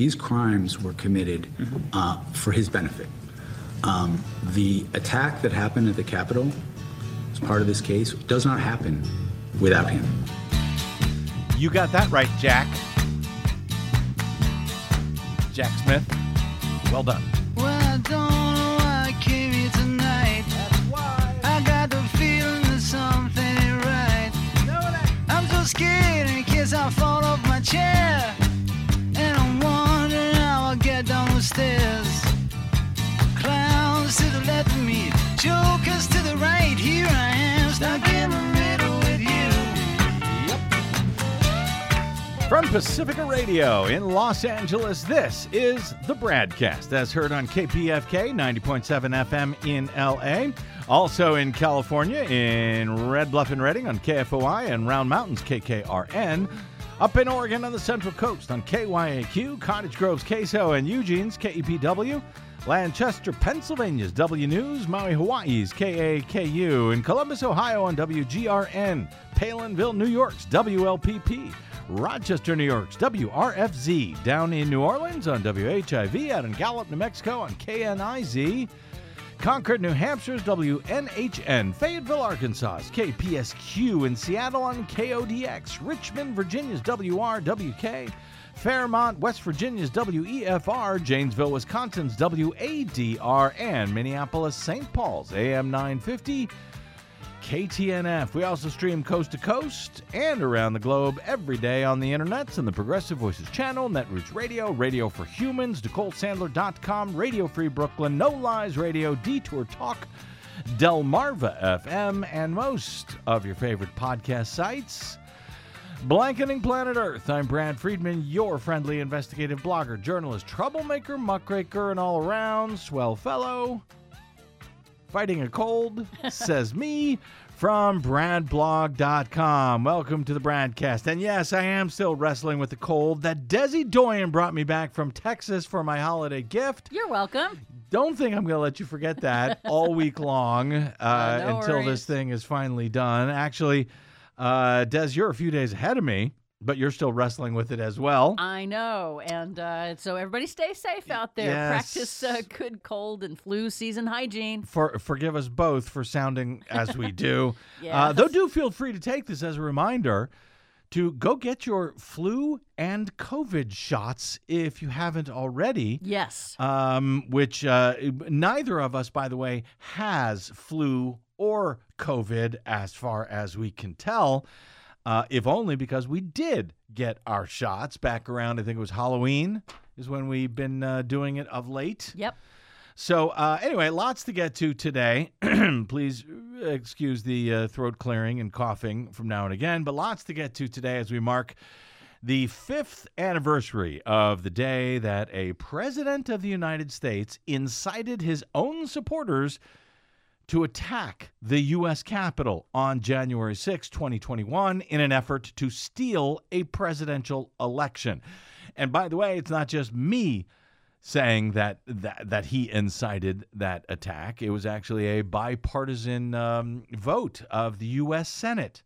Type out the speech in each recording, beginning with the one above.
these crimes were committed for his benefit. The attack that happened at the Capitol as part of this case does not happen without him. You got that right, Jack. Jack Smith. Well done. Well, I don't know why I came here tonight. That's why. I got the feeling that something ain't right. I'm so scared in case I fall off my chair. And I'm wondering how I'll get down the stairs. Clowns to the left of me, jokers to the right. Here I am, stuck in the middle with you. From Pacifica Radio in Los Angeles, this is the BradCast, as heard on KPFK 90.7 FM in LA. Also in California, in Red Bluff and Redding on KFOI and Round Mountains KKRN. Up in Oregon on the Central Coast on KYAQ, Cottage Grove's KSO and Eugene's KEPW. Lancaster, Pennsylvania's W News, Maui, Hawaii's KAKU, in Columbus, Ohio on WGRN, Palinville, New York's WLPP, Rochester, New York's WRFZ, down in New Orleans on WHIV, out in Gallup, New Mexico on KNIZ, Concord, New Hampshire's WNHN, Fayetteville, Arkansas's KPSQ, in Seattle on KODX, Richmond, Virginia's WRWK, Fairmont, West Virginia's WEFR, Janesville, Wisconsin's WADR, and Minneapolis, St. Paul's AM 950, KTNF. We also stream coast to coast and around the globe every day on the internets and the Progressive Voices channel, Netroots Radio, Radio for Humans, NicoleSandler.com, Radio Free Brooklyn, No Lies Radio, Detour Talk, Delmarva FM, and most of your favorite podcast sites. Blanketing Planet Earth, I'm Brad Friedman, your friendly investigative blogger, journalist, troublemaker, muckraker, and all-around swell fellow. Fighting a cold, says me, from BradBlog.com. Welcome to the BradCast. And yes, I am still wrestling with the cold that Desi Doyen brought me back from Texas for my holiday gift. You're welcome. Don't think I'm going to let you forget that all week long No until worries. this thing is finally done. Actually, Des, you're a few days ahead of me, but you're still wrestling with it as well. I know. And so everybody stay safe out there. Yes. Practice good cold and flu season hygiene. Forgive us both for sounding as we do. Yes. Though do feel free to take this as a reminder to go get your flu and COVID shots if you haven't already. Yes. Which neither of us, by the way, has flu or COVID as far as we can tell. If only because we did get our shots back around, I think it was Halloween is when we've been doing it of late. Yep. So anyway, lots to get to today. Please excuse the throat clearing and coughing from now and again, but lots to get to today as we mark the 5th anniversary of the day that a president of the United States incited his own supporters to attack the U.S. Capitol on January 6, 2021, in an effort to steal a presidential election. And by the way, it's not just me saying that he incited that attack. It was actually a bipartisan vote of the U.S. Senate.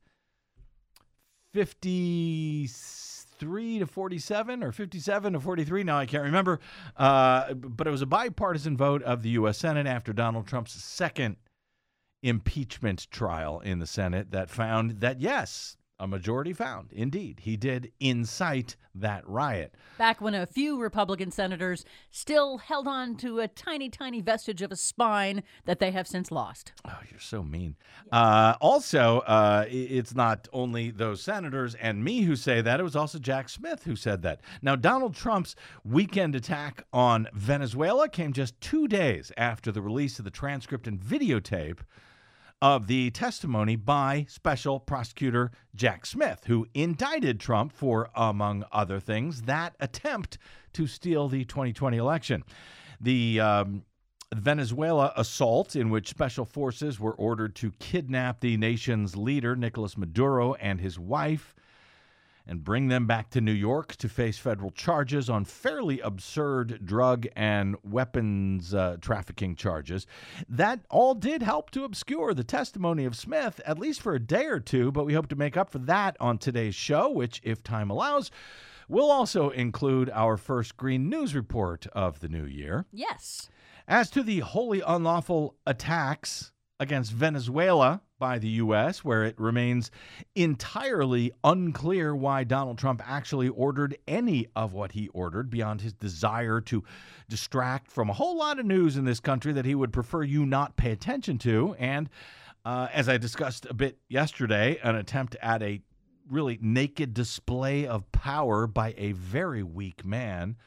53 to 47 or 57 to 43. Now I can't remember. But it was a bipartisan vote of the U.S. Senate after Donald Trump's second impeachment trial in the Senate that found that, yes, a majority found, indeed, he did incite that riot. Back when a few Republican senators still held on to a tiny, tiny vestige of a spine that they have since lost. Oh, you're so mean. Also, it's not only those senators and me who say that. It was also Jack Smith who said that. Now, Donald Trump's weekend attack on Venezuela came just 2 days after the release of the transcript and videotape of the testimony by Special Prosecutor Jack Smith, who indicted Trump for, among other things, that attempt to steal the 2020 election. The Venezuela assault, in which special forces were ordered to kidnap the nation's leader, Nicolas Maduro, and his wife, and bring them back to New York to face federal charges on fairly absurd drug and weapons trafficking charges. That all did help to obscure the testimony of Smith, at least for a day or two, but we hope to make up for that on today's show, which, if time allows, We'll also include our first Green News report of the new year. Yes. As to the wholly unlawful attacks against Venezuela by the U.S., where it remains entirely unclear why Donald Trump actually ordered any of what he ordered beyond his desire to distract from a whole lot of news in this country that he would prefer you not pay attention to. And as I discussed a bit yesterday, an attempt at a really naked display of power by a very weak man.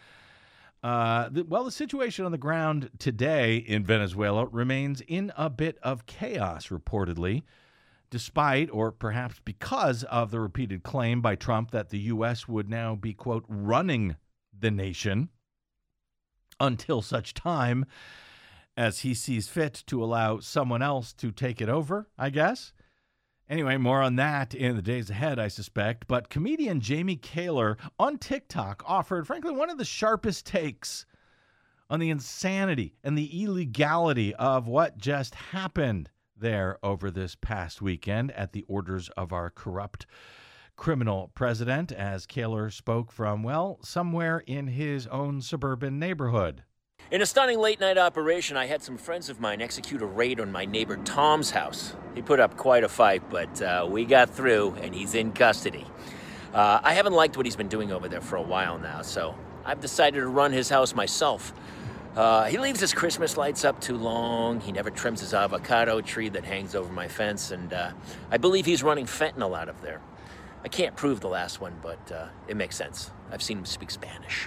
The situation on the ground today in Venezuela remains in a bit of chaos, reportedly, despite or perhaps because of the repeated claim by Trump that the U.S. would now be, quote, running the nation until such time as he sees fit to allow someone else to take it over, I guess. Anyway, more on that in the days ahead, I suspect. But comedian Jamie Kaler on TikTok offered, frankly, one of the sharpest takes on the insanity and the illegality of what just happened there over this past weekend at the orders of our corrupt criminal president, as Kaler spoke from, well, somewhere in his own suburban neighborhood. In a stunning late-night operation, I had some friends of mine execute a raid on my neighbor Tom's house. He put up quite a fight, but we got through, and he's in custody. I haven't liked what he's been doing over there for a while now, so I've decided to run his house myself. He leaves his Christmas lights up too long. He never trims his avocado tree that hangs over my fence, and I believe he's running fentanyl out of there. I can't prove the last one, but it makes sense. I've seen him speak Spanish.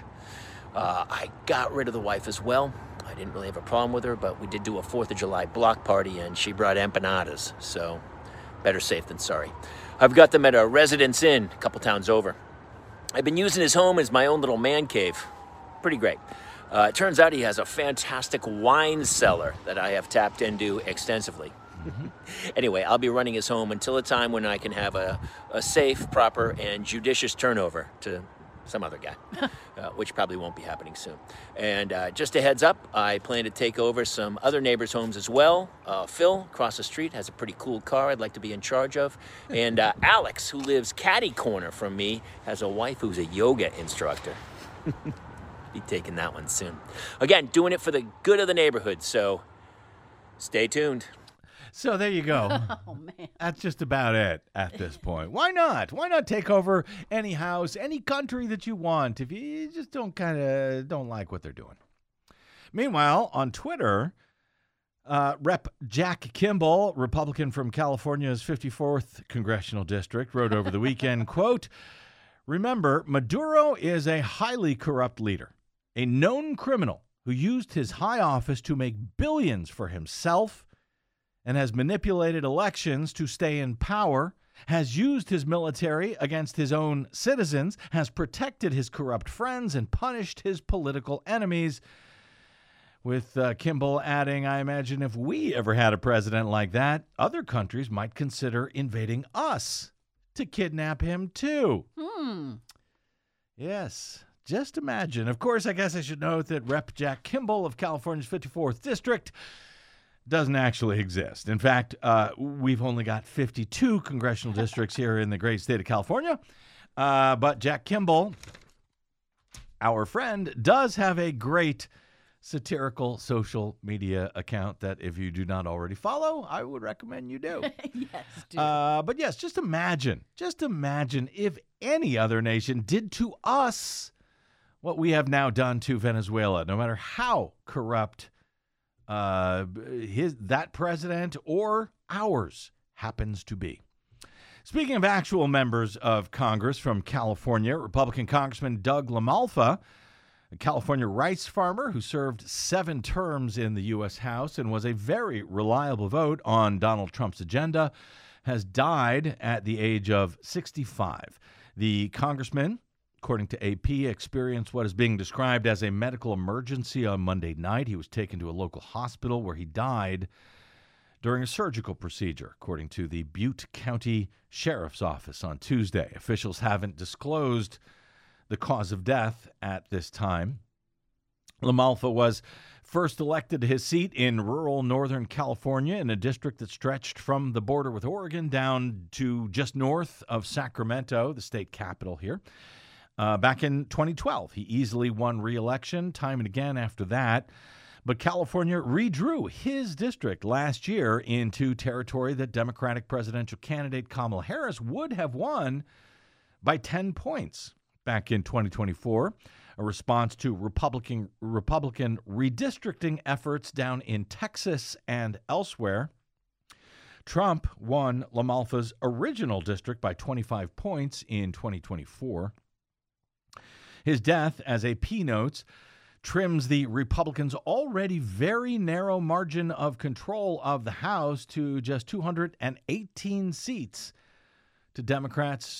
I got rid of the wife as well. I didn't really have a problem with her, but we did do a 4th of July block party, and she brought empanadas, so better safe than sorry. I've got them at a Residence Inn a couple towns over. I've been using his home as my own little man cave. Pretty great. It turns out he has a fantastic wine cellar that I have tapped into extensively. Anyway, I'll be running his home until a time when I can have a safe, proper, and judicious turnover to some other guy, which probably won't be happening soon. And just a heads up, I plan to take over some other neighbors' homes as well. Phil, across the street, has a pretty cool car I'd like to be in charge of. And Alex, who lives catty corner from me, has a wife who's a yoga instructor. Be taking that one soon. Again, doing it for the good of the neighborhood, so stay tuned. So there you go. Oh, man. That's just about it at this point. Why not? Why not take over any house, any country that you want if you just don't like what they're doing? Meanwhile, on Twitter, Rep. Jack Kimball, Republican from California's 54th congressional district, wrote over the weekend, quote, "Remember, Maduro is a highly corrupt leader, a known criminal who used his high office to make billions for himself and has manipulated elections to stay in power, has used his military against his own citizens, has protected his corrupt friends, and punished his political enemies." With Kimball adding, "I imagine if we ever had a president like that, other countries might consider invading us to kidnap him too." Yes, just imagine. Of course, I guess I should note that Rep. Jack Kimball of California's 54th District doesn't actually exist. In fact, we've only got 52 congressional districts here in the great state of California. But Jack Kimball, our friend, does have a great satirical social media account that if you do not already follow, I would recommend you do. Yes, do. But yes, just imagine if any other nation did to us what we have now done to Venezuela, no matter how corrupt that president or ours happens to be. Speaking of actual members of Congress from California, Republican Congressman Doug LaMalfa, a California rice farmer who served 7 terms in the U.S. House and was a very reliable vote on Donald Trump's agenda, has died at the age of 65. The congressman, according to AP, experienced what is being described as a medical emergency on Monday night. He was taken to a local hospital where he died during a surgical procedure, according to the Butte County Sheriff's Office on Tuesday. Officials haven't disclosed the cause of death at this time. LaMalfa was first elected to his seat in rural Northern California in a district that stretched from the border with Oregon down to just north of Sacramento, the state capital here. Back in 2012, he easily won re-election time and again after that. But California redrew his district last year into territory that Democratic presidential candidate Kamala Harris would have won by 10 points back in 2024, a response to Republican redistricting efforts down in Texas and elsewhere. Trump won LaMalfa's original district by 25 points in 2024. His death, as AP notes, trims the Republicans' already very narrow margin of control of the House to just 218 seats to Democrats'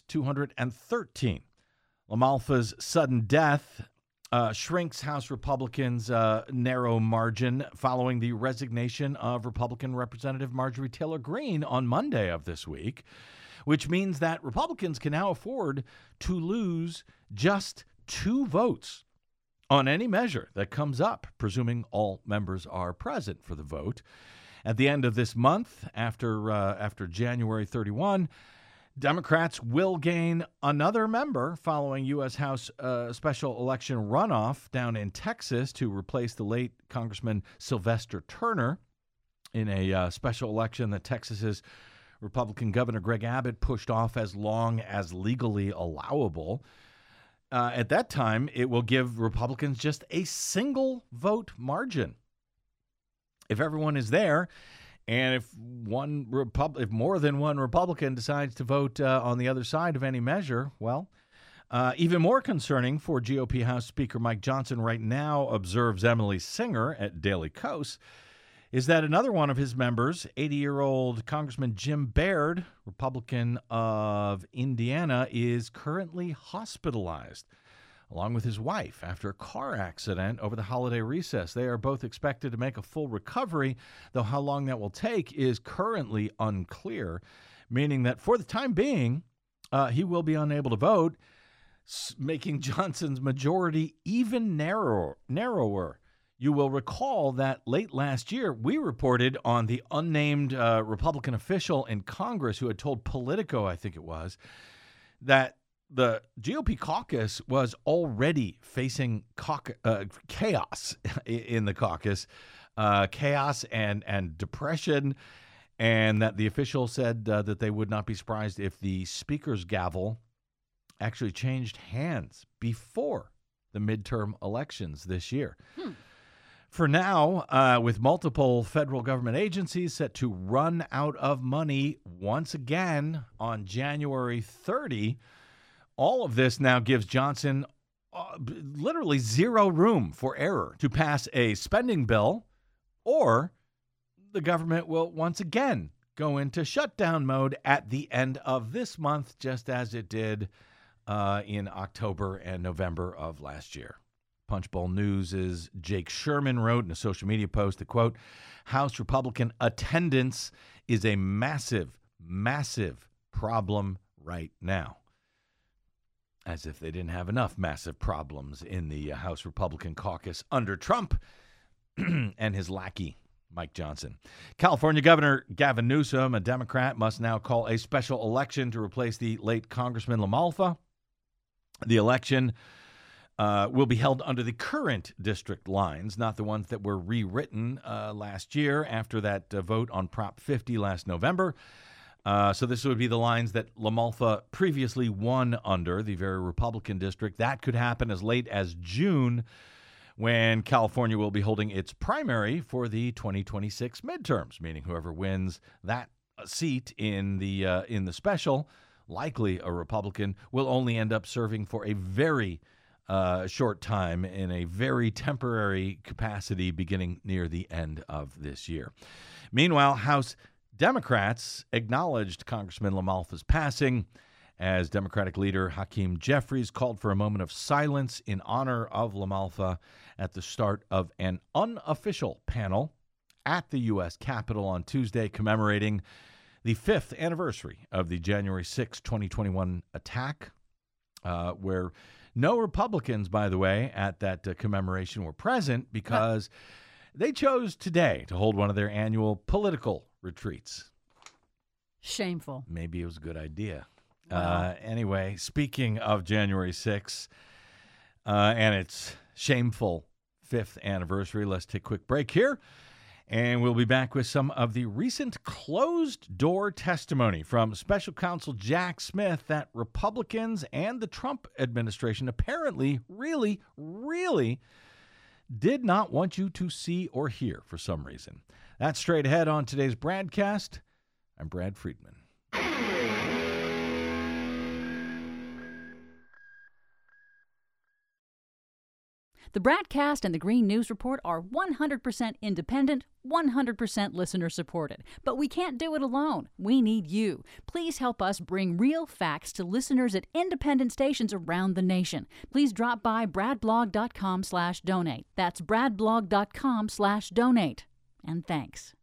213. LaMalfa's sudden death shrinks House Republicans' narrow margin following the resignation of Republican Representative Marjorie Taylor Greene on Monday of this week, which means that Republicans can now afford to lose just 2 votes on any measure that comes up, presuming all members are present for the vote. At the end of this month, after January 31, Democrats will gain another member following U.S. House special election runoff down in Texas to replace the late Congressman Sylvester Turner in a special election that Texas's Republican Governor Greg Abbott pushed off as long as legally allowable. At that time, it will give Republicans just a single vote margin. If everyone is there, and if more than one Republican decides to vote on the other side of any measure, well, even more concerning for GOP House Speaker Mike Johnson right now, observes Emily Singer at Daily Kos, is that another one of his members, 80-year-old Congressman Jim Baird, Republican of Indiana, is currently hospitalized, along with his wife, after a car accident over the holiday recess. They are both expected to make a full recovery, though how long that will take is currently unclear, meaning that for the time being, he will be unable to vote, making Johnson's majority even narrower. You will recall that late last year, we reported on the unnamed Republican official in Congress who had told Politico, I think it was, that the GOP caucus was already facing chaos in the caucus, chaos and depression, and that the official said that they would not be surprised if the speaker's gavel actually changed hands before the midterm elections this year. For now, with multiple federal government agencies set to run out of money once again on January 30, all of this now gives Johnson literally zero room for error to pass a spending bill, or the government will once again go into shutdown mode at the end of this month, just as it did in October and November of last year. Punchbowl News' Jake Sherman wrote in a social media post that, quote, House Republican attendance is a massive, massive problem right now. As if they didn't have enough massive problems in the House Republican caucus under Trump and his lackey, Mike Johnson. California Governor Gavin Newsom, a Democrat, must now call a special election to replace the late Congressman LaMalfa. The election will be held under the current district lines, not the ones that were rewritten last year after that vote on Prop 50 last November. So this would be the lines that LaMalfa previously won under, the very Republican district. That could happen as late as June, when California will be holding its primary for the 2026 midterms, meaning whoever wins that seat in the special, likely a Republican, will only end up serving for a very short time in a very temporary capacity beginning near the end of this year. Meanwhile, House Democrats acknowledged Congressman LaMalfa's passing as Democratic leader Hakeem Jeffries called for a moment of silence in honor of LaMalfa at the start of an unofficial panel at the U.S. Capitol on Tuesday, commemorating the 5th anniversary of the January 6, 2021 attack, where no Republicans, by the way, at that commemoration were present because they chose today to hold one of their annual political retreats. Shameful. Maybe it was a good idea. Anyway, speaking of January 6th and its shameful 5th anniversary, let's take a quick break here. And we'll be back with some of the recent closed-door testimony from Special Counsel Jack Smith that Republicans and the Trump administration apparently really did not want you to see or hear for some reason. That's straight ahead on today's broadcast. I'm Brad Friedman. The BradCast and the Green News Report are 100% independent, 100% listener-supported. But we can't do it alone. We need you. Please help us bring real facts to listeners at independent stations around the nation. Please drop by bradblog.com/donate. That's bradblog.com/donate. And thanks.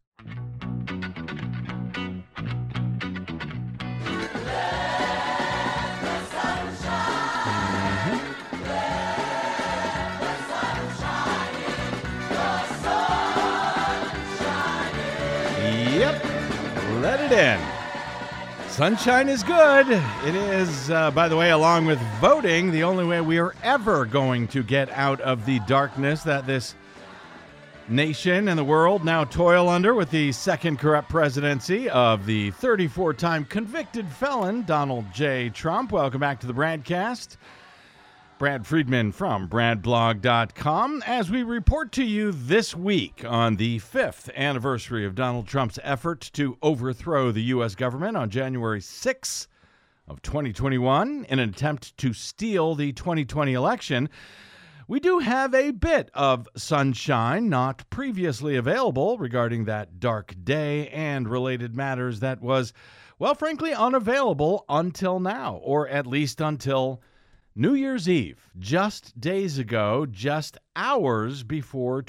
Yep, let it in. Sunshine is good. It is, by the way, along with voting, the only way we are ever going to get out of the darkness that this nation and the world now toil under with the second corrupt presidency of the 34-time convicted felon, Donald J. Trump. Welcome back to the Bradcast. Brad Friedman from bradblog.com as we report to you this week on the 5th anniversary of Donald Trump's effort to overthrow the U.S. government on January 6th of 2021 in an attempt to steal the 2020 election. We do have a bit of sunshine not previously available regarding that dark day and related matters that was, well, frankly, unavailable until now, or at least until New Year's Eve, just days ago, just hours before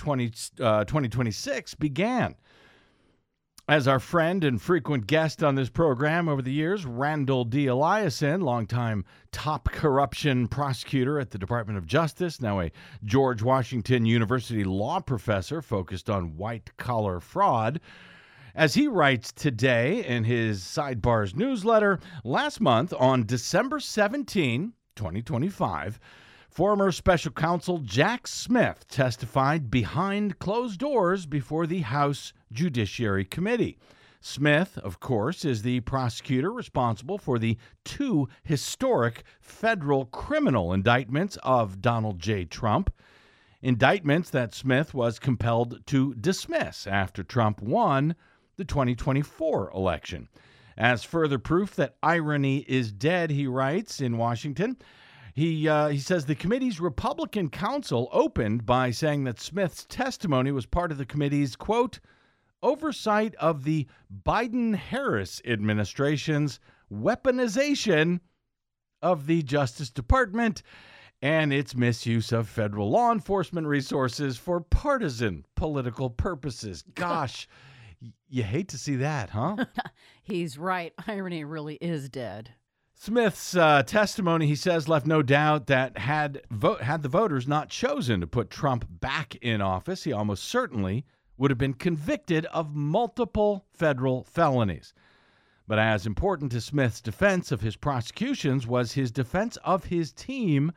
2026 began. As our friend and frequent guest on this program over the years, Randall D. Eliason, longtime top corruption prosecutor at the Department of Justice, now a George Washington University law professor focused on white-collar fraud, as he writes today in his Sidebars newsletter, last month on December 17, 2025, former special counsel Jack Smith testified behind closed doors before the House Judiciary Committee. Smith, of course, is the prosecutor responsible for the two historic federal criminal indictments of Donald J. Trump, indictments that Smith was compelled to dismiss after Trump won the 2024 election. As further proof that irony is dead, he writes in Washington, he says the committee's Republican counsel opened by saying that Smith's testimony was part of the committee's, quote, oversight of the Biden-Harris administration's weaponization of the Justice Department and its misuse of federal law enforcement resources for partisan political purposes. Gosh, you hate to see that, huh? He's right. Irony really is dead. Smith's testimony, he says, left no doubt that had the voters not chosen to put Trump back in office, he almost certainly would have been convicted of multiple federal felonies. But as important to Smith's defense of his prosecutions was his defense of his team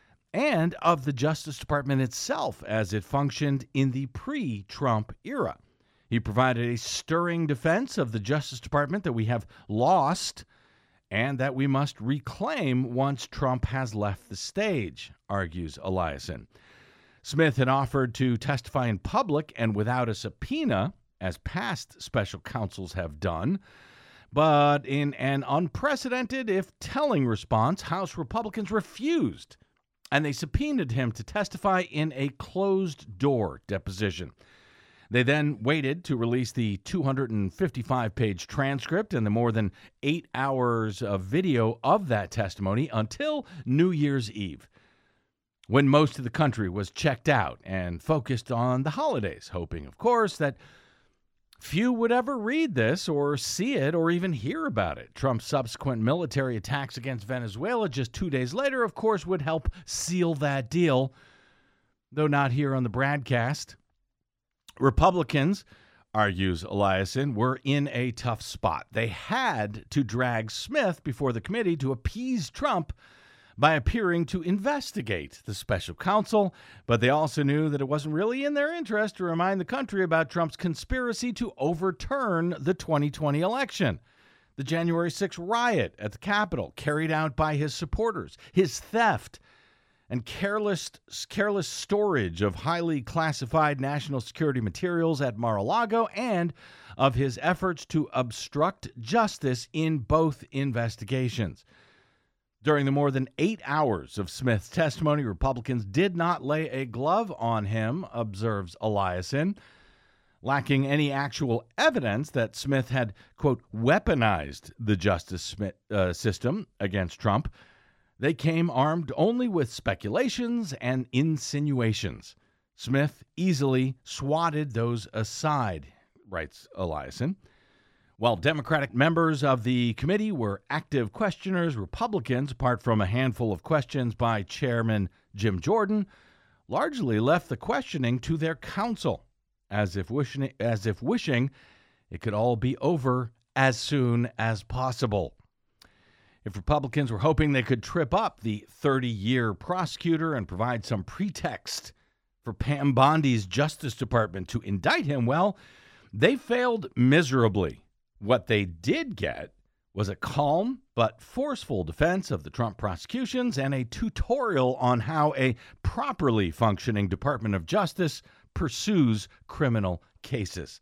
and of the Justice Department itself as it functioned in the pre-Trump era. He provided a stirring defense of the Justice Department that we have lost and that we must reclaim once Trump has left the stage, argues Eliason. Smith had offered to testify in public and without a subpoena, as past special counsels have done, but in an unprecedented, if telling response, House Republicans refused, and they subpoenaed him to testify in a closed-door deposition. They then waited to release the 255-page transcript and the more than 8 hours of video of that testimony until New Year's Eve, when most of the country was checked out and focused on the holidays, hoping, of course, that few would ever read this or see it or even hear about it. Trump's subsequent military attacks against Venezuela just 2 days later, of course, would help seal that deal, though not here on the Bradcast. Republicans argues Eliason, were in a tough spot. They had to drag Smith before the committee to appease Trump by appearing to investigate the special counsel, but they also knew that it wasn't really in their interest to remind the country about Trump's conspiracy to overturn the 2020 election. The January 6th riot at the Capitol carried out by his supporters, his theft, and careless storage of highly classified national security materials at Mar-a-Lago, and of his efforts to obstruct justice in both investigations. During the more than 8 hours of Smith's testimony, Republicans did not lay a glove on him, observes Eliason. Lacking any actual evidence that Smith had, quote, weaponized the justice system against Trump, they came armed only with speculations and insinuations. Smith easily swatted those aside, writes Eliason. While Democratic members of the committee were active questioners, Republicans, apart from a handful of questions by Chairman Jim Jordan, largely left the questioning to their counsel, as if wishing it could all be over as soon as possible. If Republicans were hoping they could trip up the 30-year prosecutor and provide some pretext for Pam Bondi's Justice Department to indict him, well, they failed miserably. What they did get was a calm but forceful defense of the Trump prosecutions and a tutorial on how a properly functioning Department of Justice pursues criminal cases.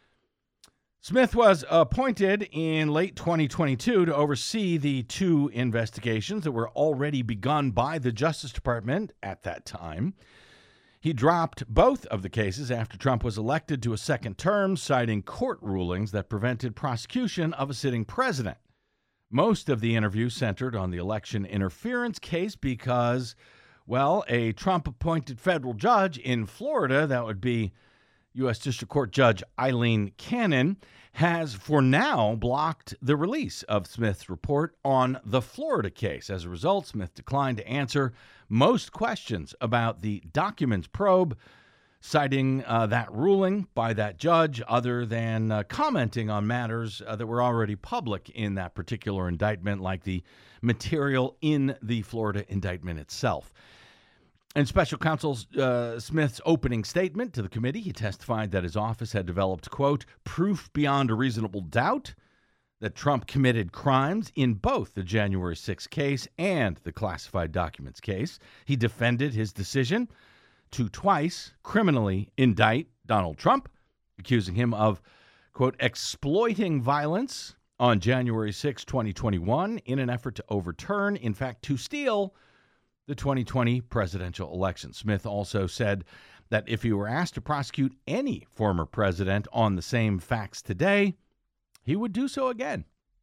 Smith was appointed in late 2022 to oversee the two investigations that were already begun by the Justice Department at that time. He dropped both of the cases after Trump was elected to a second term, citing court rulings that prevented prosecution of a sitting president. Most of the interview centered on the election interference case because, well, a Trump-appointed federal judge in Florida, that would be U.S. District Court Judge Eileen Cannon, has for now blocked the release of Smith's report on the Florida case. As a result, Smith declined to answer most questions about the documents probe, citing that ruling by that judge, other than commenting on matters that were already public in that particular indictment, like the material in the Florida indictment itself. In Special Counsel Smith's opening statement to the committee, he testified that his office had developed, quote, proof beyond a reasonable doubt that Trump committed crimes in both the January 6th case and the classified documents case. He defended his decision to twice criminally indict Donald Trump, accusing him of, quote, exploiting violence on January 6, 2021 in an effort to overturn, in fact, to steal the 2020 presidential election. Smith also said that if he were asked to prosecute any former president on the same facts today, he would do so again.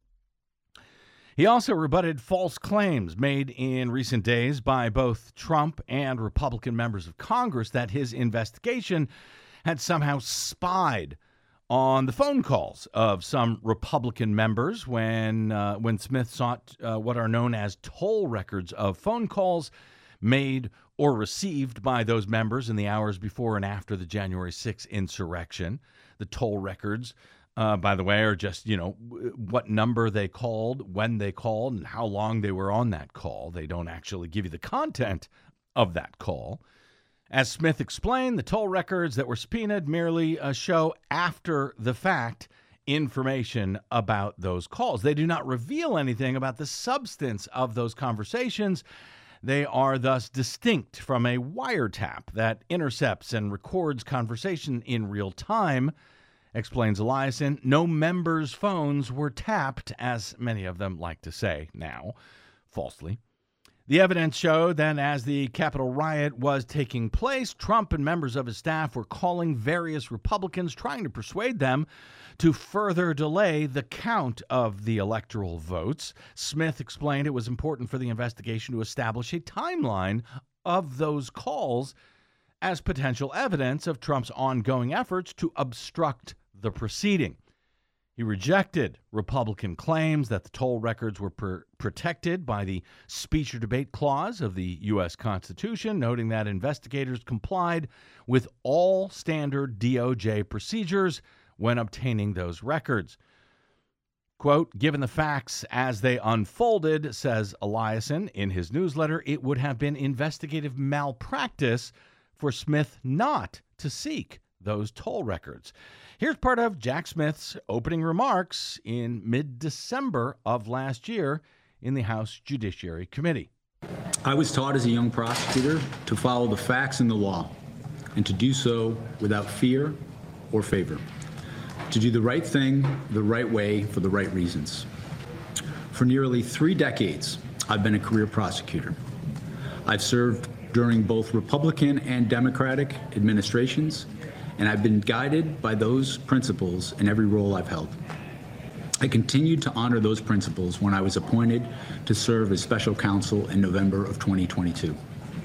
He also rebutted false claims made in recent days by both Trump and Republican members of Congress that his investigation had somehow spied on the phone calls of some Republican members when Smith sought what are known as toll records of phone calls made or received by those members in the hours before and after the January 6th insurrection. The toll records, by the way, are just, what number they called, when they called, and how long they were on that call. They don't actually give you the content of that call. As Smith explained, the toll records that were subpoenaed merely show after the fact information about those calls. They do not reveal anything about the substance of those conversations. They are thus distinct from a wiretap that intercepts and records conversation in real time, explains Eliason. No members' phones were tapped, as many of them like to say now, falsely. The evidence showed that as the Capitol riot was taking place, Trump and members of his staff were calling various Republicans, trying to persuade them to further delay the count of the electoral votes. Smith explained it was important for the investigation to establish a timeline of those calls as potential evidence of Trump's ongoing efforts to obstruct the proceeding. He rejected Republican claims that the toll records were protected by the speech or debate clause of the U.S. Constitution, noting that investigators complied with all standard DOJ procedures when obtaining those records. Quote, given the facts as they unfolded, says Eliason in his newsletter, it would have been investigative malpractice for Smith not to seek those toll records. Here's part of Jack Smith's opening remarks in mid-December of last year in the House Judiciary Committee. I was taught as a young prosecutor to follow the facts and the law, and to do so without fear or favor. To do the right thing the right way for the right reasons. For nearly 3 decades, I've been a career prosecutor. I've served during both Republican and Democratic administrations, and I've been guided by those principles in every role I've held. I continued to honor those principles when I was appointed to serve as special counsel in November of 2022.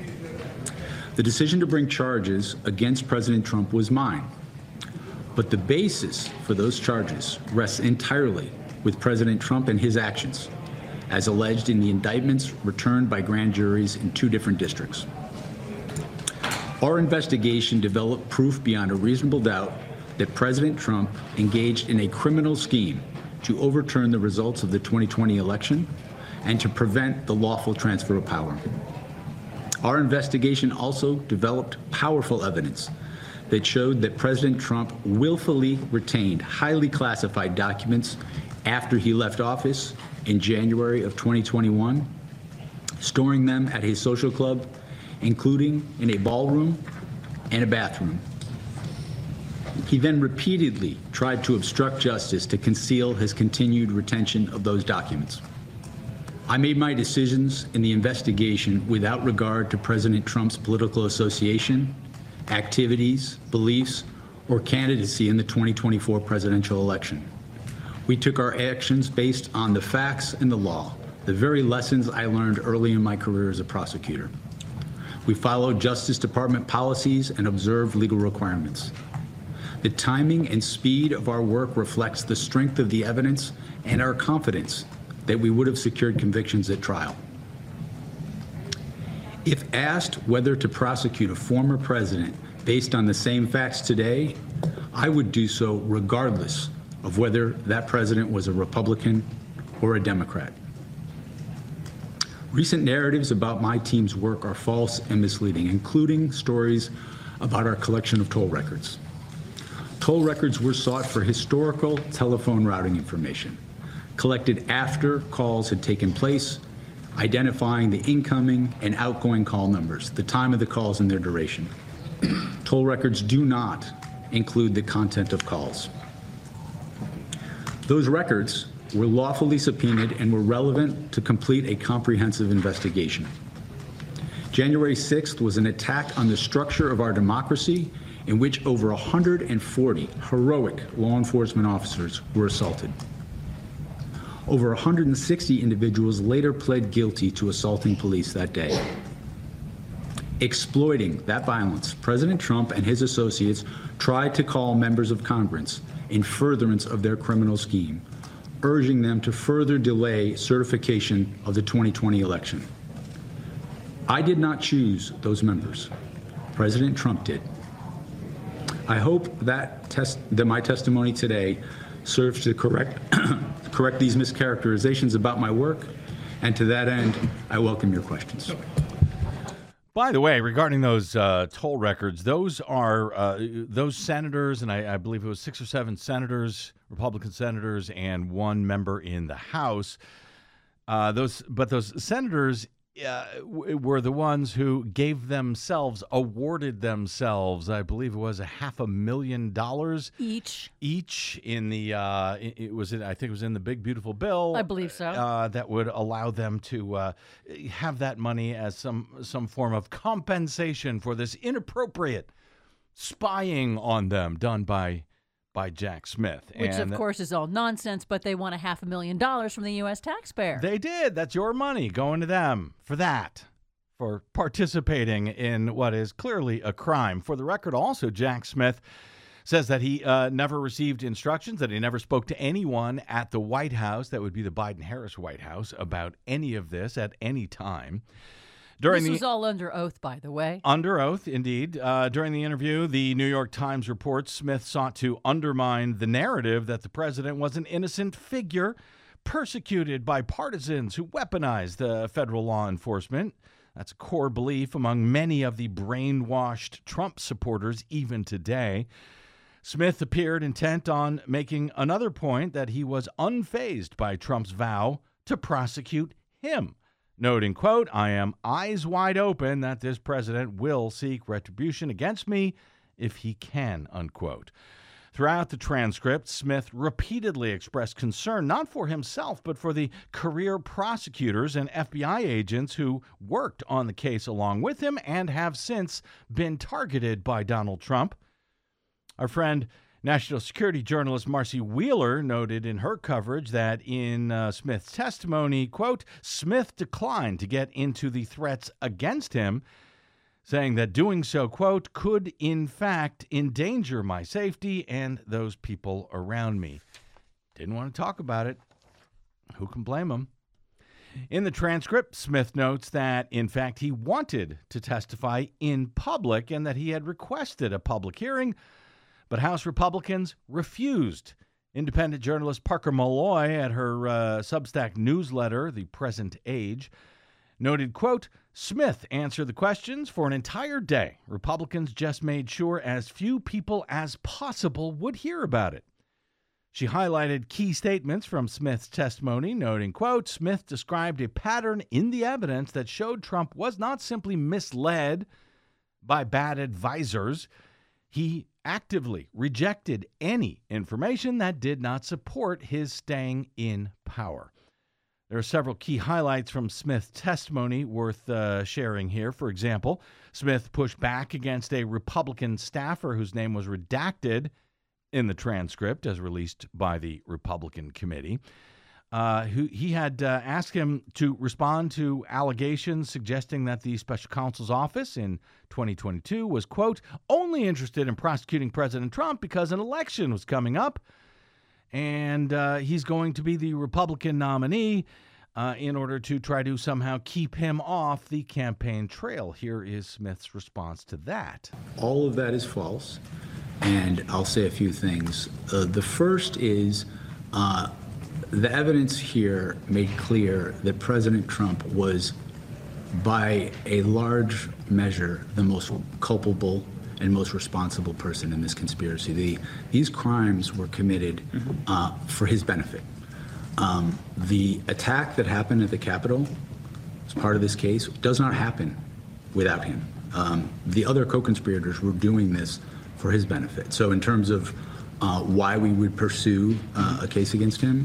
The decision to bring charges against President Trump was mine. But the basis for those charges rests entirely with President Trump and his actions, as alleged in the indictments returned by grand juries in 2 different districts. Our investigation developed proof beyond a reasonable doubt that President Trump engaged in a criminal scheme to overturn the results of the 2020 election and to prevent the lawful transfer of power. Our investigation also developed powerful evidence that showed that President Trump willfully retained highly classified documents after he left office in January of 2021, storing them at his social club, including in a ballroom and a bathroom. He then repeatedly tried to obstruct justice to conceal his continued retention of those documents. I made my decisions in the investigation without regard to President Trump's political association, activities, beliefs, or candidacy in the 2024 presidential election. We took our actions based on the facts and the law, the very lessons I learned early in my career as a prosecutor. We followed Justice Department policies and observed legal requirements. The timing and speed of our work reflects the strength of the evidence and our confidence that we would have secured convictions at trial. If asked whether to prosecute a former president based on the same facts today, I would do so regardless of whether that president was a Republican or a Democrat. Recent narratives about my team's work are false and misleading, including stories about our collection of toll records. Toll records were sought for historical telephone routing information, collected after calls had taken place, identifying the incoming and outgoing call numbers, the time of the calls and their duration. Toll records do not include the content of calls. Those records were lawfully subpoenaed and were relevant to complete a comprehensive investigation. January 6th was an attack on the structure of our democracy in which over 140 heroic law enforcement officers were assaulted. Over 160 individuals later pled guilty to assaulting police that day. Exploiting that violence, President Trump and his associates tried to call members of Congress in furtherance of their criminal scheme, urging them to further delay certification of the 2020 election. I did not choose those members. President Trump did. I hope that my testimony today serves to correct these mischaracterizations about my work, and to that end, I welcome your questions. By the way, regarding those toll records, those are those senators, and I believe it was 6 or 7 senators, Republican senators, and 1 member in the House. Those senators were the ones who gave themselves, awarded themselves, I believe it was $500,000 each in the I think it was in the big beautiful bill. I believe so. That would allow them to have that money as some form of compensation for this inappropriate spying on them done by Jack Smith. Which, of course, is all nonsense, but they want $500,000 from the U.S. taxpayer. They did. That's your money going to them for that, for participating in what is clearly a crime. For the record, also, Jack Smith says that he never received instructions, that he never spoke to anyone at the White House, that would be the Biden-Harris White House, about any of this at any time. During This was all under oath, by the way. Under oath, indeed. During the interview, the New York Times reports Smith sought to undermine the narrative that the president was an innocent figure persecuted by partisans who weaponized federal law enforcement. That's a core belief among many of the brainwashed Trump supporters even today. Smith appeared intent on making another point that he was unfazed by Trump's vow to prosecute him, noting, quote, "I am eyes wide open that this president will seek retribution against me if he can," unquote. Throughout the transcript, Smith repeatedly expressed concern not for himself, but for the career prosecutors and FBI agents who worked on the case along with him and have since been targeted by Donald Trump. Our friend, national security journalist Marcy Wheeler, noted in her coverage that in Smith's testimony, quote, Smith declined to get into the threats against him, saying that doing so, quote, could in fact endanger my safety and those people around me. Didn't want to talk about it. Who can blame him? In the transcript, Smith notes that, in fact, he wanted to testify in public and that he had requested a public hearing, but House Republicans refused. Independent journalist Parker Malloy at her Substack newsletter, The Present Age, noted, quote, Smith answered the questions for an entire day. Republicans just made sure as few people as possible would hear about it. She highlighted key statements from Smith's testimony, noting, quote, Smith described a pattern in the evidence that showed Trump was not simply misled by bad advisors. He actively rejected any information that did not support his staying in power. There are several key highlights from Smith's testimony worth sharing here. For example, Smith pushed back against a Republican staffer whose name was redacted in the transcript as released by the Republican committee. He had asked him to respond to allegations suggesting that the special counsel's office in 2022 was, quote, only interested in prosecuting President Trump because an election was coming up, and he's going to be the Republican nominee in order to try to somehow keep him off the campaign trail. Here is Smith's response to that. All of that is false, and I'll say a few things. The first is the evidence here made clear that President Trump was, by a large measure, the most culpable and most responsible person in this conspiracy. These crimes were committed for his benefit. The attack that happened at the Capitol as part of this case does not happen without him. The other co-conspirators were doing this for his benefit. So in terms of why we would pursue a case against him,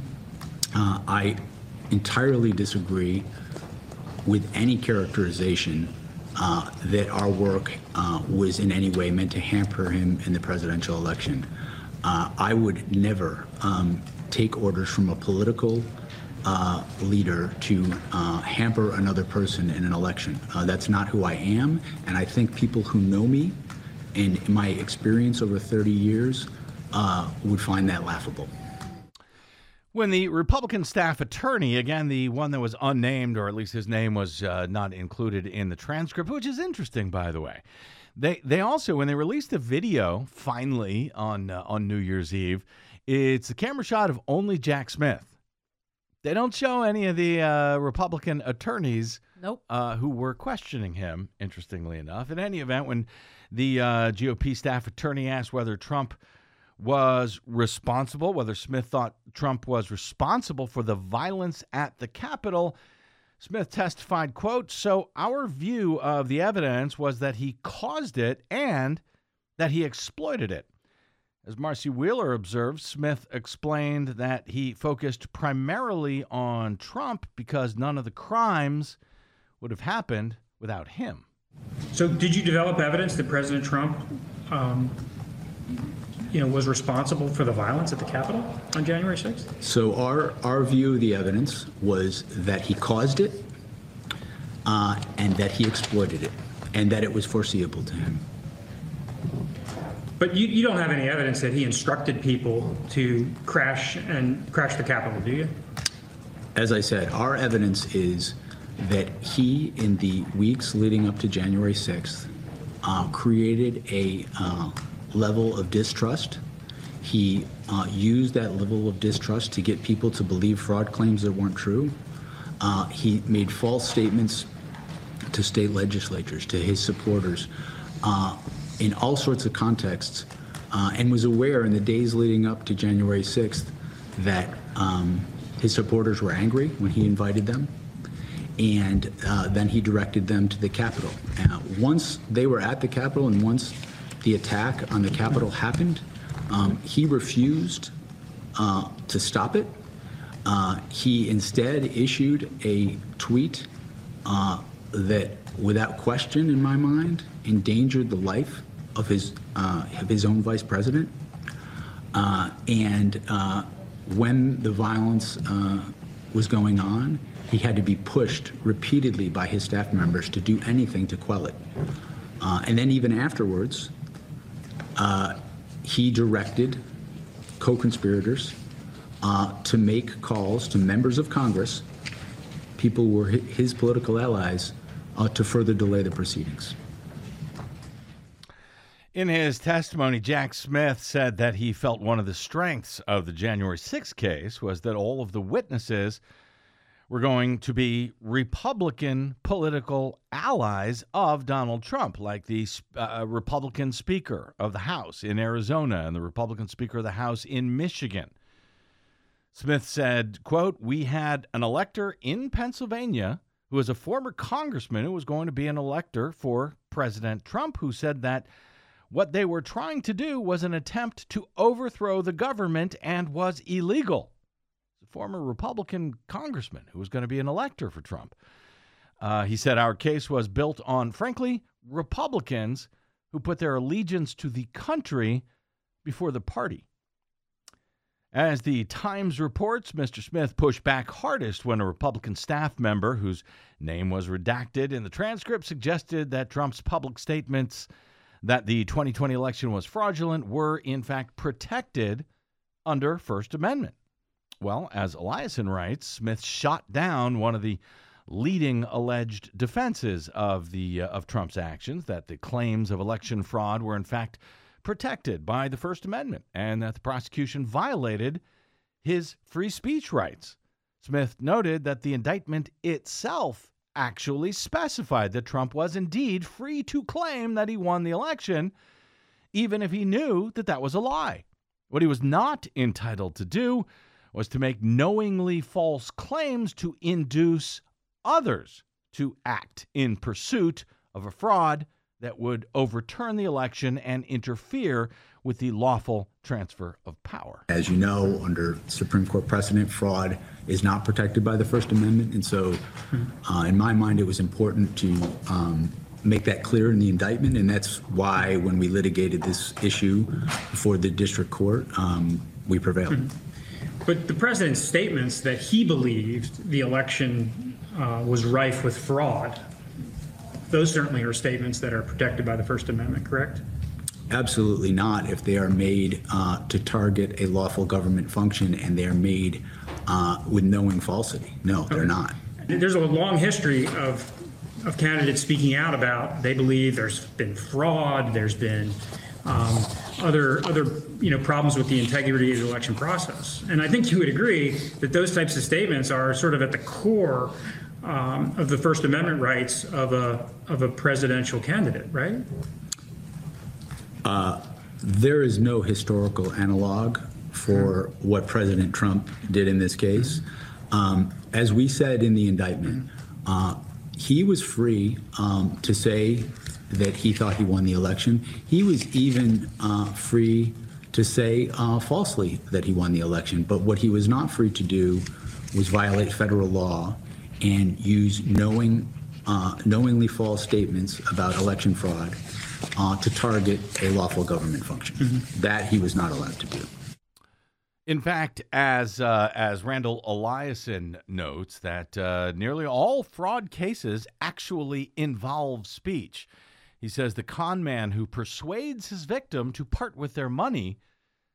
I entirely disagree with any characterization that our work was in any way meant to hamper him in the presidential election. I would never take orders from a political leader to hamper another person in an election. That's not who I am, and I think people who know me and my experience over 30 years would find that laughable. When the Republican staff attorney, again, the one that was unnamed, or at least his name was not included in the transcript, which is interesting, by the way. They also, when they released the video, finally, on New Year's Eve, it's a camera shot of only Jack Smith. They don't show any of the Republican attorneys who were questioning him, interestingly enough. In any event, when the GOP staff attorney asked whether Trump was responsible, whether Smith thought Trump was responsible for the violence at the Capitol, Smith testified, quote, so our view of the evidence was that he caused it and that he exploited it. As Marcy Wheeler observed, Smith explained that he focused primarily on Trump because none of the crimes would have happened without him. So did you develop evidence that President Trump was responsible for the violence at the Capitol on January 6th? So our view of the evidence was that he caused it and that he exploited it and that it was foreseeable to him. But you don't have any evidence that he instructed people to crash the Capitol, do you? As I said, our evidence is that he, in the weeks leading up to January 6th, created a level of distrust. He used that level of distrust to get people to believe fraud claims that weren't true. He made false statements to state legislatures, to his supporters, in all sorts of contexts, and was aware in the days leading up to January 6th that his supporters were angry when he invited them, and then he directed them to the Capitol. Once they were at the Capitol and once the attack on the Capitol happened, he refused to stop it. He instead issued a tweet that, without question in my mind, endangered the life of his own vice president. And when the violence was going on, he had to be pushed repeatedly by his staff members to do anything to quell it. And then even afterwards, he directed co-conspirators to make calls to members of Congress, people who were his political allies, to further delay the proceedings. In his testimony, Jack Smith said that he felt one of the strengths of the January 6th case was that all of the witnesses were going to be Republican political allies of Donald Trump, like the Republican Speaker of the House in Arizona and the Republican Speaker of the House in Michigan. Smith said, quote, "We had an elector in Pennsylvania who was a former congressman who was going to be an elector for President Trump, who said that what they were trying to do was an attempt to overthrow the government and was illegal." A former Republican congressman who was going to be an elector for Trump. He said, "Our case was built on, frankly, Republicans who put their allegiance to the country before the party." As the Times reports, Mr. Smith pushed back hardest when a Republican staff member, whose name was redacted in the transcript, suggested that Trump's public statements that the 2020 election was fraudulent were, in fact, protected under First Amendment. Well, as Eliason writes, Smith shot down one of the leading alleged defenses of Trump's actions, that the claims of election fraud were, in fact, protected by the First Amendment and that the prosecution violated his free speech rights. Smith noted that the indictment itself actually specified that Trump was indeed free to claim that he won the election, even if he knew that that was a lie. What he was not entitled to do was to make knowingly false claims to induce others to act in pursuit of a fraud that would overturn the election and interfere with the lawful transfer of power. As you know, under Supreme Court precedent, fraud is not protected by the First Amendment. And so, in my mind, it was important to make that clear in the indictment. And that's why when we litigated this issue before the district court, we prevailed. But the president's statements that he believed the election was rife with fraud, those certainly are statements that are protected by the First Amendment, correct? Absolutely not if they are made to target a lawful government function and they are made with knowing falsity. No, they're not. There's a long history of candidates speaking out about they believe there's been fraud, there's been other problems with the integrity of the election process. And I think you would agree that those types of statements are sort of at the core of the First Amendment rights of a presidential candidate, right? There is no historical analog for what President Trump did in this case. As we said in the indictment, he was free to say that he thought he won the election. He was even free to say falsely that he won the election. But what he was not free to do was violate federal law and use knowingly false statements about election fraud to target a lawful government function. That he was not allowed to do. In fact, as Randall Eliason notes, that nearly all fraud cases actually involve speech. He says the con man who persuades his victim to part with their money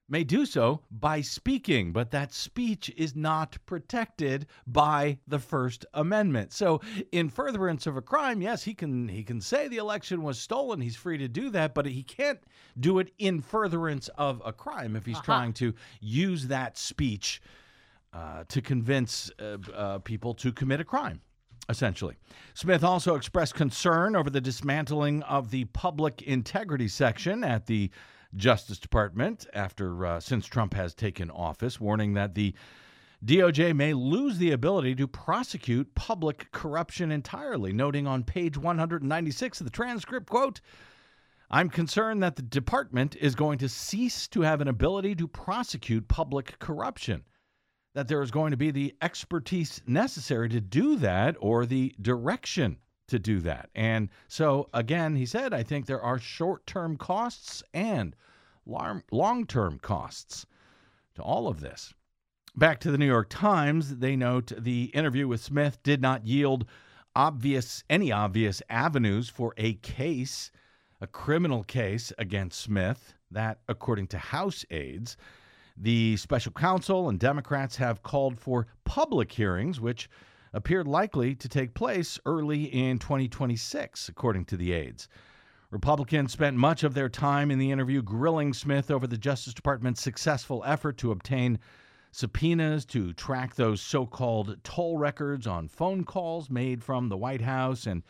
may do so by speaking, but that speech is not protected by the First Amendment. So in furtherance of a crime, yes, he can say the election was stolen. He's free to do that, but he can't do it in furtherance of a crime if he's trying to use that speech to convince people to commit a crime, essentially. Smith also expressed concern over the dismantling of the public integrity section at the Justice Department since Trump has taken office, warning that the DOJ may lose the ability to prosecute public corruption entirely, noting on page 196 of the transcript, quote, "I'm concerned that the department is going to cease to have an ability to prosecute public corruption, that there is going to be the expertise necessary to do that or the direction to do that." And so, again, he said, I think there are short-term costs and long-term costs to all of this. Back to the New York Times, they note the interview with Smith did not yield any obvious avenues for a criminal case against Smith. That, according to House aides, the special counsel and Democrats have called for public hearings, which appeared likely to take place early in 2026, according to the aides. Republicans spent much of their time in the interview grilling Smith over the Justice Department's successful effort to obtain subpoenas to track those so-called toll records on phone calls made from the White House and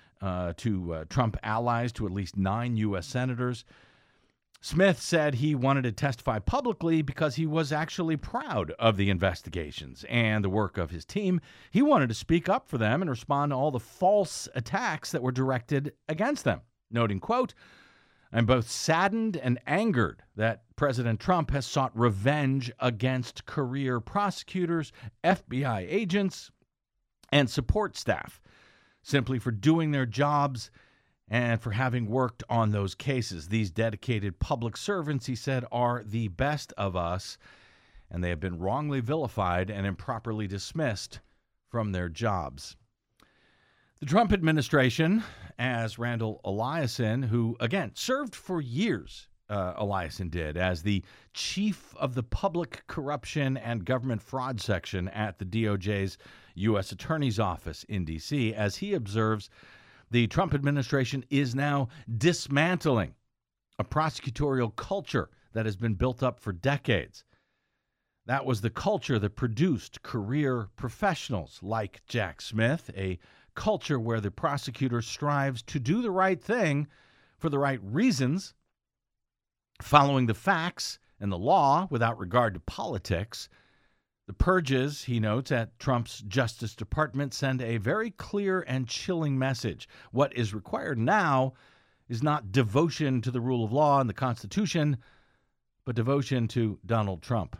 to Trump allies to at least 9 U.S. senators. Smith said he wanted to testify publicly because he was actually proud of the investigations and the work of his team. He wanted to speak up for them and respond to all the false attacks that were directed against them, noting, quote, "I'm both saddened and angered that President Trump has sought revenge against career prosecutors, FBI agents, and support staff simply for doing their jobs and for having worked on those cases. These dedicated public servants," he said, "are the best of us, and they have been wrongly vilified and improperly dismissed from their jobs." The Trump administration, as Randall Eliason, who, again, served for years, Eliason did, as the chief of the public corruption and government fraud section at the DOJ's U.S. Attorney's Office in D.C., as he observes, the Trump administration is now dismantling a prosecutorial culture that has been built up for decades. That was the culture that produced career professionals like Jack Smith, a culture where the prosecutor strives to do the right thing for the right reasons, following the facts and the law without regard to politics. The purges, he notes, at Trump's Justice Department send a very clear and chilling message. What is required now is not devotion to the rule of law and the Constitution, but devotion to Donald Trump.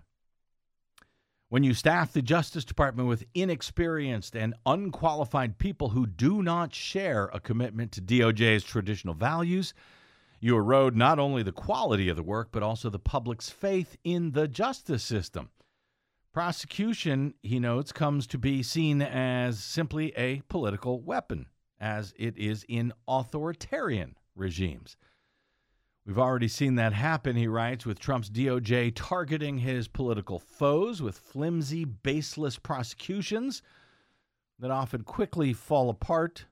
When you staff the Justice Department with inexperienced and unqualified people who do not share a commitment to DOJ's traditional values, you erode not only the quality of the work, but also the public's faith in the justice system. Prosecution, he notes, comes to be seen as simply a political weapon, as it is in authoritarian regimes. We've already seen that happen, he writes, with Trump's DOJ targeting his political foes with flimsy, baseless prosecutions that often quickly fall apart.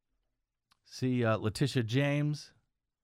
See Letitia James.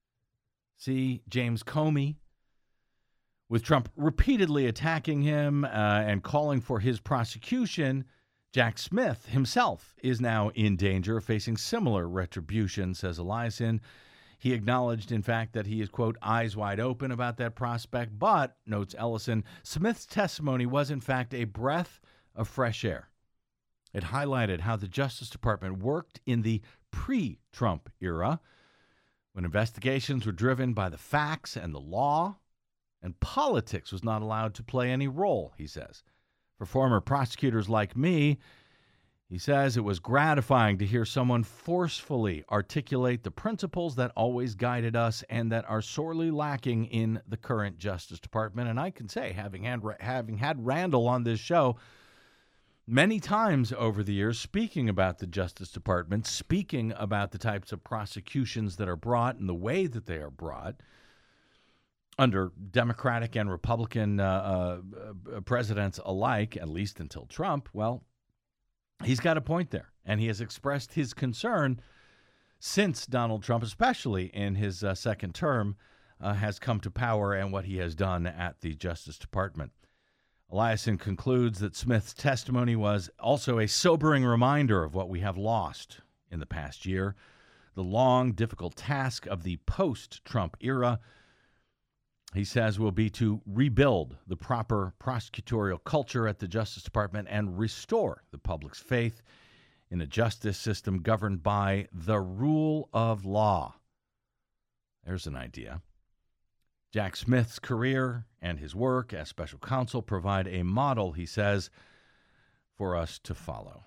See James Comey. With Trump repeatedly attacking him and calling for his prosecution, Jack Smith himself is now in danger of facing similar retribution, says Eliason. He acknowledged, in fact, that he is, quote, eyes wide open about that prospect, but, notes Ellison, Smith's testimony was, in fact, a breath of fresh air. It highlighted how the Justice Department worked in the pre-Trump era, when investigations were driven by the facts and the law, and politics was not allowed to play any role, he says. For former prosecutors like me, he says, it was gratifying to hear someone forcefully articulate the principles that always guided us and that are sorely lacking in the current Justice Department. And I can say, having had Randall on this show many times over the years, speaking about the Justice Department, speaking about the types of prosecutions that are brought and the way that they are brought, under Democratic and Republican presidents alike, at least until Trump, well, he's got a point there. And he has expressed his concern since Donald Trump, especially in his second term, has come to power and what he has done at the Justice Department. Eliason concludes that Smith's testimony was also a sobering reminder of what we have lost in the past year, the long, difficult task of the post-Trump era, he says, will be to rebuild the proper prosecutorial culture at the Justice Department and restore the public's faith in a justice system governed by the rule of law. There's an idea. Jack Smith's career and his work as special counsel provide a model, he says, for us to follow.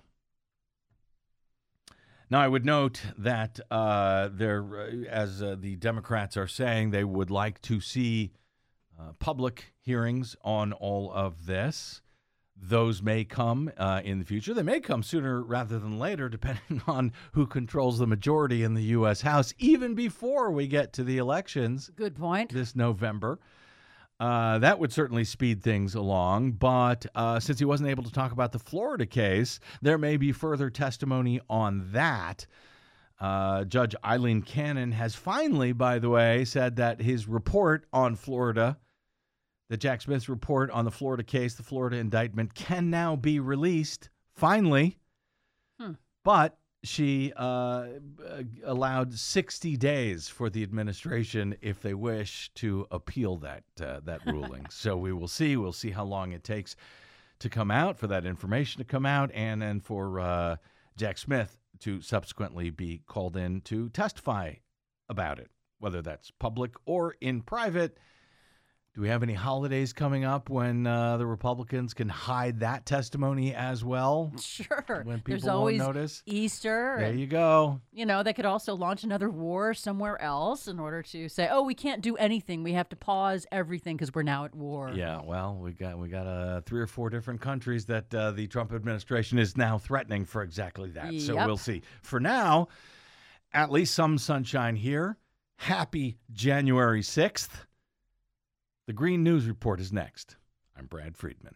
Now, I would note that as the Democrats are saying, they would like to see public hearings on all of this. Those may come in the future. They may come sooner rather than later, depending on who controls the majority in the U.S. House, even before we get to the elections. Good point. This November. That would certainly speed things along. But since he wasn't able to talk about the Florida case, there may be further testimony on that. Judge Eileen Cannon has finally, by the way, said that his report on Florida, that Jack Smith's report on the Florida case, the Florida indictment, can now be released, finally. But she allowed 60 days for the administration, if they wish, to appeal that ruling. So we will see. We'll see how long it takes to come out, for that information to come out, and then for Jack Smith to subsequently be called in to testify about it, whether that's public or in private. Do we have any holidays coming up when the Republicans can hide that testimony as well? Sure. When people There's won't always notice? Easter. There you go. You know, they could also launch another war somewhere else in order to say, oh, we can't do anything. We have to pause everything because we're now at war. Yeah, well, we got 3 or 4 different countries that the Trump administration is now threatening for exactly that. So Yep. we'll see. For now, at least some sunshine here. Happy January 6th. The Green News Report is next. I'm Brad Friedman.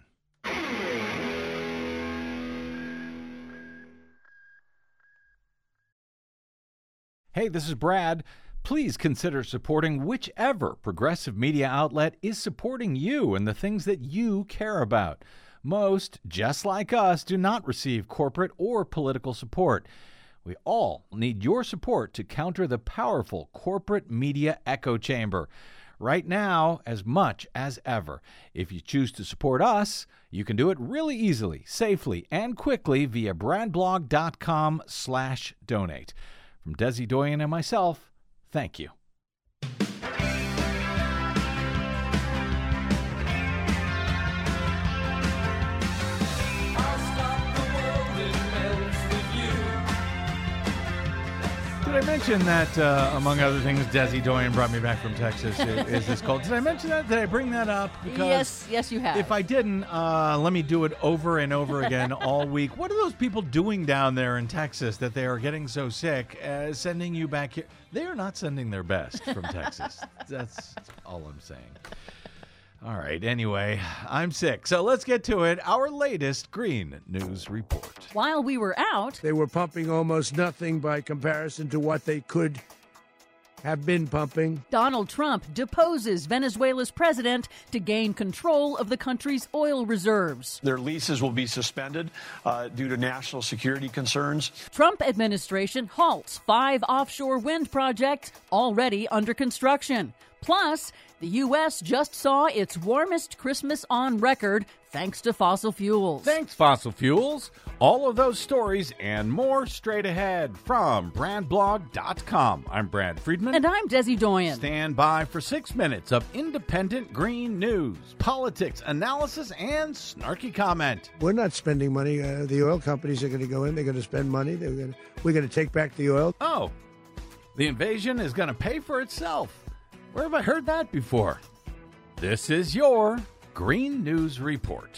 Hey, this is Brad. Please consider supporting whichever progressive media outlet is supporting you and the things that you care about. Most, just like us, do not receive corporate or political support. We all need your support to counter the powerful corporate media echo chamber. Right now, as much as ever. If you choose to support us, you can do it really easily, safely, and quickly via bradblog.com/donate. From Desi Doyen and myself, thank you. Did I mention that, among other things, Desi Doyen brought me back from Texas? Is this called? Did I mention that? Did I bring that up? Because Yes, you have. if I didn't, let me do it over and over again all week. What are those people doing down there in Texas that they are getting so sick, sending you back here? They are not sending their best from Texas. That's all I'm saying. All right, anyway, I'm sick. So let's get to it. Our latest Green News Report. While we were out, They were pumping almost nothing by comparison to what they could have been pumping. Donald Trump deposes Venezuela's president to gain control of the country's oil reserves. Their leases will be suspended due to national security concerns. Trump administration halts 5 offshore wind projects already under construction. Plus, the U.S. just saw its warmest Christmas on record thanks to fossil fuels. Thanks, fossil fuels. All of those stories and more straight ahead from BradBlog.com. I'm Brad Friedman. And I'm Desi Doyen. Stand by for 6 minutes of independent green news, politics, analysis, and snarky comment. We're not spending money. The oil companies are going to go in. They're going to spend money. We're going to take back the oil. Oh, the invasion is going to pay for itself. Where have I heard that before? This is your Green News Report.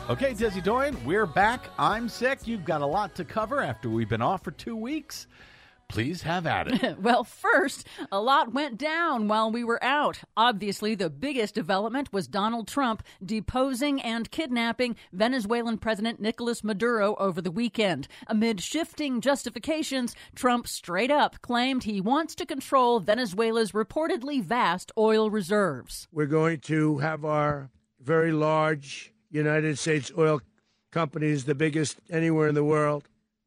Okay, Desi Doyen, we're back. I'm sick. You've got a lot to cover after we've been off for 2 weeks. Please have at it. Well, first, a lot went down while we were out. Obviously, the biggest development was Donald Trump deposing and kidnapping Venezuelan President Nicolas Maduro over the weekend. Amid shifting justifications, Trump straight up claimed he wants to control Venezuela's reportedly vast oil reserves. We're going to have our very large United States oil companies, the biggest anywhere in the world,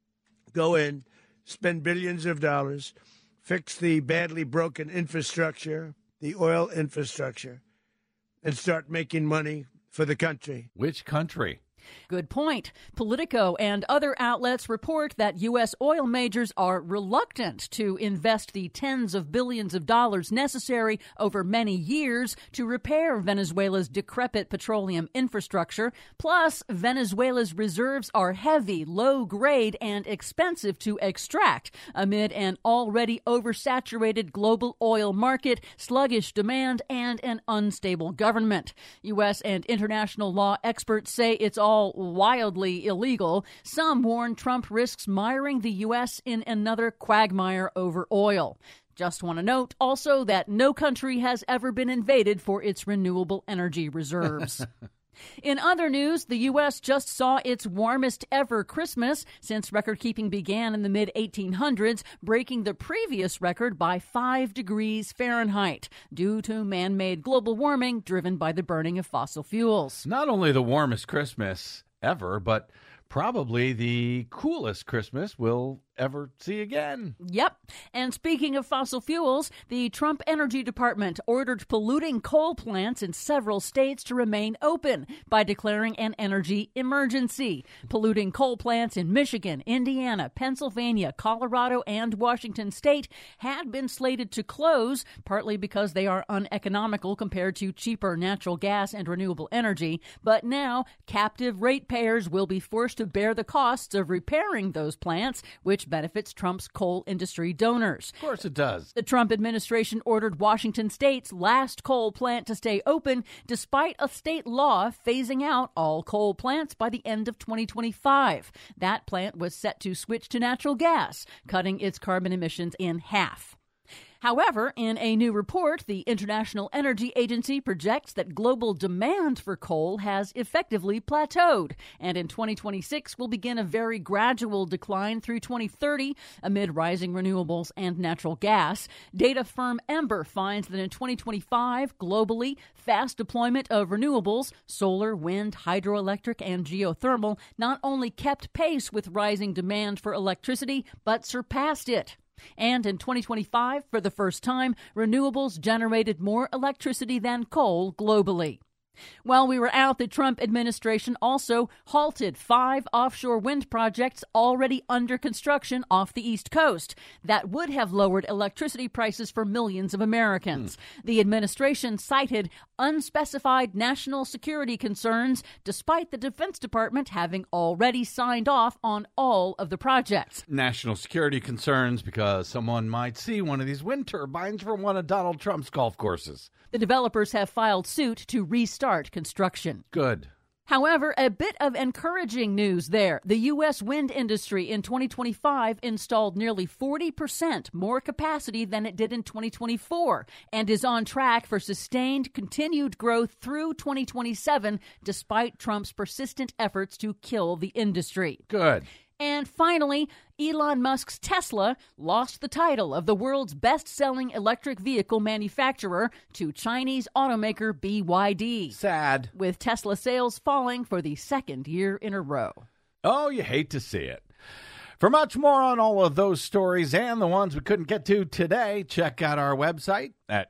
go in, spend billions of dollars, fix the badly broken infrastructure, the oil infrastructure, and start making money for the country. Which country? Good point. Politico and other outlets report that U.S. oil majors are reluctant to invest the tens of billions of dollars necessary over many years to repair Venezuela's decrepit petroleum infrastructure. Plus, Venezuela's reserves are heavy, low-grade, and expensive to extract amid an already oversaturated global oil market, sluggish demand, and an unstable government. U.S. and international law experts say it's all wildly illegal. Some warn Trump risks miring the U.S. in another quagmire over oil. Just want to note also that no country has ever been invaded for its renewable energy reserves. In other news, the U.S. just saw its warmest ever Christmas since record-keeping began in the mid-1800s, breaking the previous record by 5 degrees Fahrenheit due to man-made global warming driven by the burning of fossil fuels. Not only the warmest Christmas ever, but probably the coolest Christmas we'll ever see again. Yep. And speaking of fossil fuels, the Trump Energy Department ordered polluting coal plants in several states to remain open by declaring an energy emergency. Polluting coal plants in Michigan, Indiana, Pennsylvania, Colorado, and Washington state had been slated to close, partly because they are uneconomical compared to cheaper natural gas and renewable energy. But now, captive ratepayers will be forced to bear the costs of repairing those plants, which benefits Trump's coal industry donors. Of course it does. The Trump administration ordered Washington state's last coal plant to stay open, despite a state law phasing out all coal plants by the end of 2025. That plant was set to switch to natural gas, cutting its carbon emissions in half. However, in a new report, the International Energy Agency projects that global demand for coal has effectively plateaued, and in 2026 will begin a very gradual decline through 2030 amid rising renewables and natural gas. Data firm Ember finds that in 2025, globally, fast deployment of renewables, solar, wind, hydroelectric, and geothermal, not only kept pace with rising demand for electricity, but surpassed it. And in 2025, for the first time, renewables generated more electricity than coal globally. While we were out, the Trump administration also halted 5 offshore wind projects already under construction off the East Coast that would have lowered electricity prices for millions of Americans. The administration cited unspecified national security concerns, despite the Defense Department having already signed off on all of the projects. National security concerns because someone might see one of these wind turbines from one of Donald Trump's golf courses. The developers have filed suit to restart construction. Good. However, a bit of encouraging news there. The U.S. wind industry in 2025 installed nearly 40% more capacity than it did in 2024 and is on track for sustained continued growth through 2027, despite Trump's persistent efforts to kill the industry. Good. And finally, Elon Musk's Tesla lost the title of the world's best-selling electric vehicle manufacturer to Chinese automaker BYD. Sad. With Tesla sales falling for the second year in a row. Oh, you hate to see it. For much more on all of those stories and the ones we couldn't get to today, check out our website at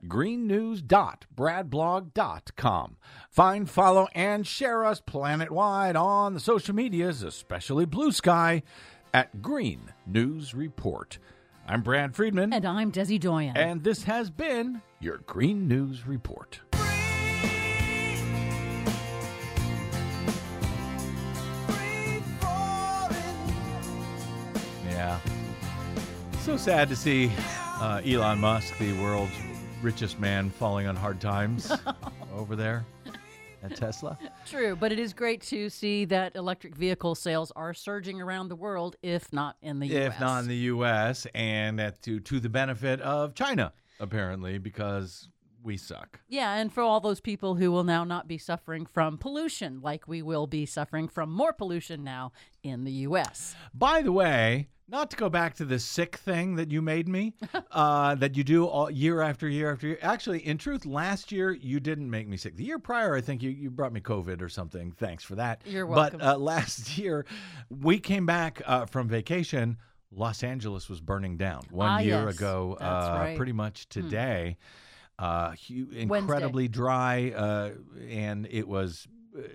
greennews.bradblog.com. Find, follow, and share us planet-wide on the social medias, especially Blue Sky, at Green News Report. I'm Brad Friedman. And I'm Desi Doyen. And this has been your Green News Report. Yeah. So sad to see Elon Musk, the world's richest man, falling on hard times over there. at Tesla. True, but it is great to see that electric vehicle sales are surging around the world, if not in the U.S. If not in the U.S., and to the benefit of China, apparently, because we suck. Yeah, and for all those people who will now not be suffering from pollution, like we will be suffering from more pollution now in the U.S. By the way, not to go back to the sick thing that you made me, that you do all year after year after year. Actually, in truth, last year you didn't make me sick. The year prior, I think you brought me COVID or something. Thanks for that. You're welcome. But last year, we came back from vacation. Los Angeles was burning down 1 year yes. ago, That's right. pretty much today. Incredibly dry, and it was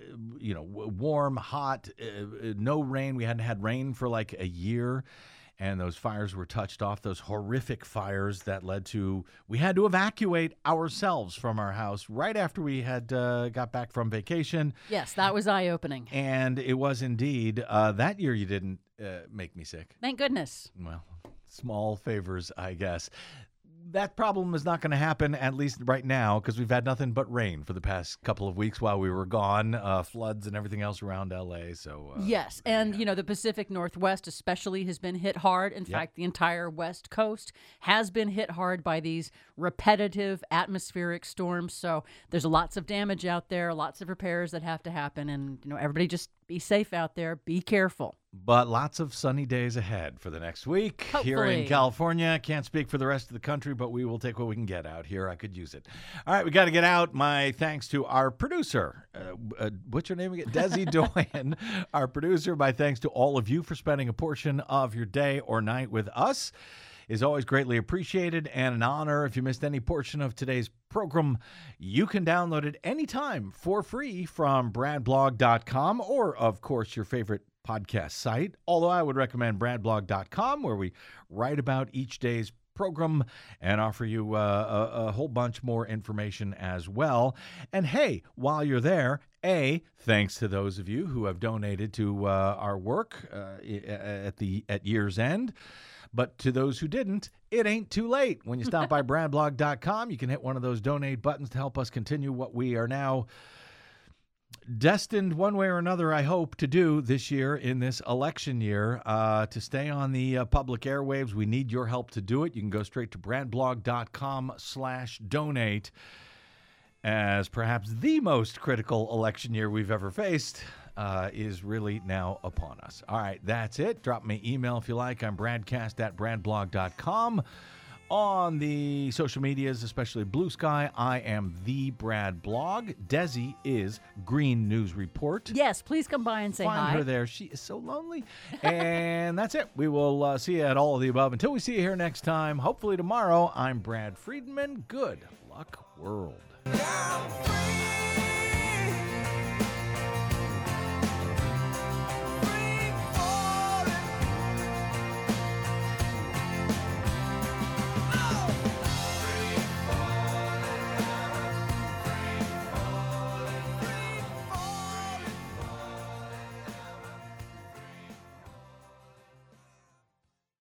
warm, hot, no rain. We hadn't had rain for like a year, and those fires were touched off, those horrific fires that led to, we had to evacuate ourselves from our house right after we had got back from vacation. Yes, that was eye-opening. And it was indeed. That year you didn't make me sick. Thank goodness. Well, small favors, I guess. That problem is not going to happen, at least right now, because we've had nothing but rain for the past couple of weeks while we were gone, floods and everything else around L.A. So yes, and the Pacific Northwest especially has been hit hard. In fact, the entire West Coast has been hit hard by these repetitive atmospheric storms. So there's lots of damage out there, lots of repairs that have to happen, and everybody just be safe out there, be careful. But lots of sunny days ahead for the next week here in Hopefully. California. Can't speak for the rest of the country, but we will take what we can get out here. I could use it. All right, we got to get out. My thanks to our producer. What's your name again? Desi Doyen, our producer. My thanks to all of you for spending a portion of your day or night with us. Is always greatly appreciated and an honor. If you missed any portion of today's program, you can download it anytime for free from bradblog.com or, of course, your favorite podcast site. Although I would recommend bradblog.com, where we write about each day's program and offer you a whole bunch more information as well. And hey, while you're there, thanks to those of you who have donated to our work at year's end. But to those who didn't, it ain't too late. When you stop by bradblog.com, you can hit one of those donate buttons to help us continue what we are now destined one way or another, I hope, to do this year in this election year, to stay on the public airwaves. We need your help to do it. You can go straight to bradblog.com/donate, as perhaps the most critical election year we've ever faced is really now upon us. All right, that's it. Drop me an email if you like. I'm bradcast@bradblog.com. On the social medias, especially Blue Sky, I am the Brad Blog. Desi is Green News Report. Yes, please come by and say Find hi. her there. She is so lonely. And that's it. We will see you at all of the above. Until we see you here next time, hopefully tomorrow, I'm Brad Friedman. Good luck, world. I'm free.